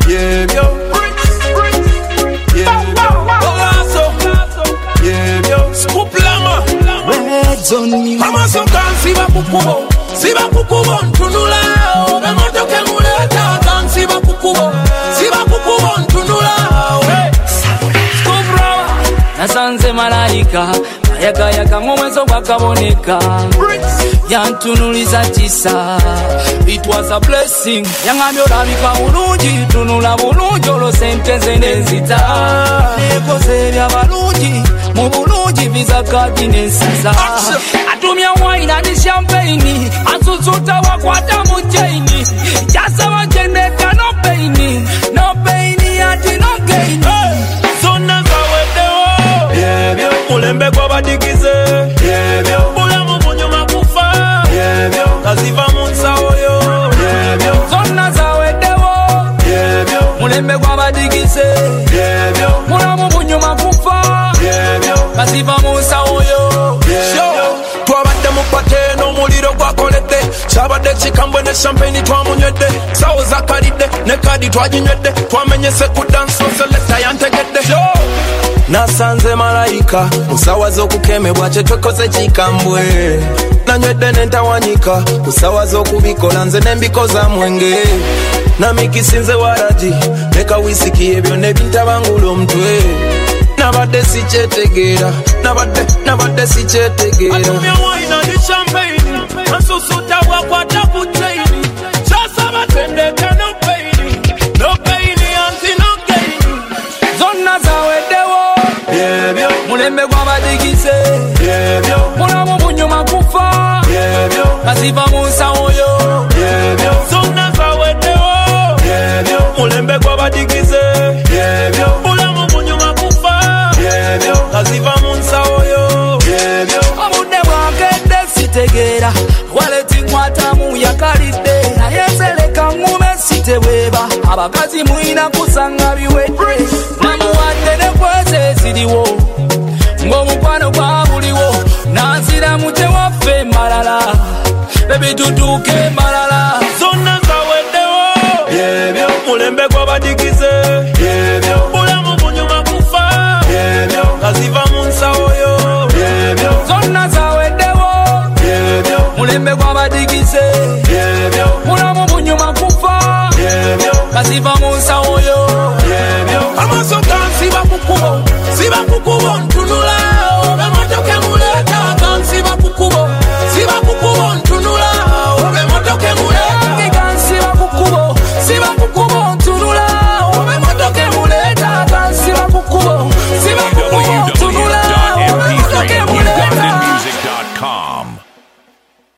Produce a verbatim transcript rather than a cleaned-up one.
yeah, yo. Yeah, yo. Yeah, yo. Scoop lama. Red Zone music. Mama so can see ba kukubo. See ba kukubo ntunula. Be moto ke muleta can see ba kukubo. See ba kukubo ntunula. Scoop lama. Nasanze malaika. Yaka yaka ngomwezo bakaboneka. Yantunuliza tisa. It was a blessing. Yangambye olabika bulungi. Tunula bulungi olo sente zenezita. Nekoze bya balungi. Mu bulungi visa kadi nensiza. Atumya wine and champagne. Asusuta wakwata mu chaini. Jasaba chendeka no pain. No pain ati no gain. Zona zawedewo. Yeah, yo. Mulembe kwa badikize. Yeah, yo. Bulamu bunyuma kufa. Yeah, yo. Kaziva munsa oyo. Yeah, yo. Zona zawedewo. Yeah, yo. Mulembe kwa badikize. Yeah, yo. Bulamu bunyuma kufa. Yeah, yo. Kaziva munsa oyo. Yeah, yo. Twabadde mu pate n'omuliro gwakoledde. Kyabadde kikambwe ne champagne twamunywedde. Sawo zakalidde ne kadi twaginywedde. Twamenyese ku dance floor selector yantegedde. Nasanze malaika musawa z'okukemebwa kye twekoze kikambwe. Nanywedde n'entawanyika kusawa z'okubikola nze n'embikoza mwenge. Namikisinze waraji ne kawisiki ebyo ne bintabangula omutwe. Nabadde sikyetegeera, nabadde nabadde sikyetegeera. Atumya wine and champagne, asusuta wakwata ku chaini. Kyasaba tendeka no pain, no pain anti no gain. Zonna zawedewo. Yeah, yo. Mulembe kwa badikize. Yeah, yo. Bulamu bunyuma kufa. Yeah, yo. Kaziva munsa oyo. Yeah, yo. Zonna zawedewo. Yeah, yo. Mulembe kwa badikize. Yeah, yo. Bulamu bunyuma kufa. Yeah, yo. Kaziva munsa oyo. Yeah, yo. Obudde bwakedde sitegeera. Waleti nkwatamu yakalidde. Naye seleka ngume sitebweba. Abakazi mwina kusanga biwedde. Namuwadde ne kweze ziriwo. Ng'omukwano gwa buliwo. Nansira mu tewaffe malala. Baby tutuuke malala. Zonna zawedewo. Yeah, yo. Mulembe kwa badikize. Yeah, yo. Bulamu bunyuma kufa. Yeah, yo. Kaziva munsa oyo. Yeah, yo. Zonna zawedewo. Yeah, yo. Mulembe kwa badikize. Yeah, yo. Bulamu bunyuma kufa. Yeah, yo. Kaziva munsa oyo. Yeah, yo. Amaso kansi bakukubo. Siba kukubo ntunula. Obe motoke muleta. Kansi bakukubo. Siba kukubo ntunula. Obe motoke muleta. Kansi bakukubo. Siba kukubo ntunula. Obe motoke muleta. Kansi bakukubo. Siba kukubo ntunula. Obe motoke muleta. w w w dot m p three music dot com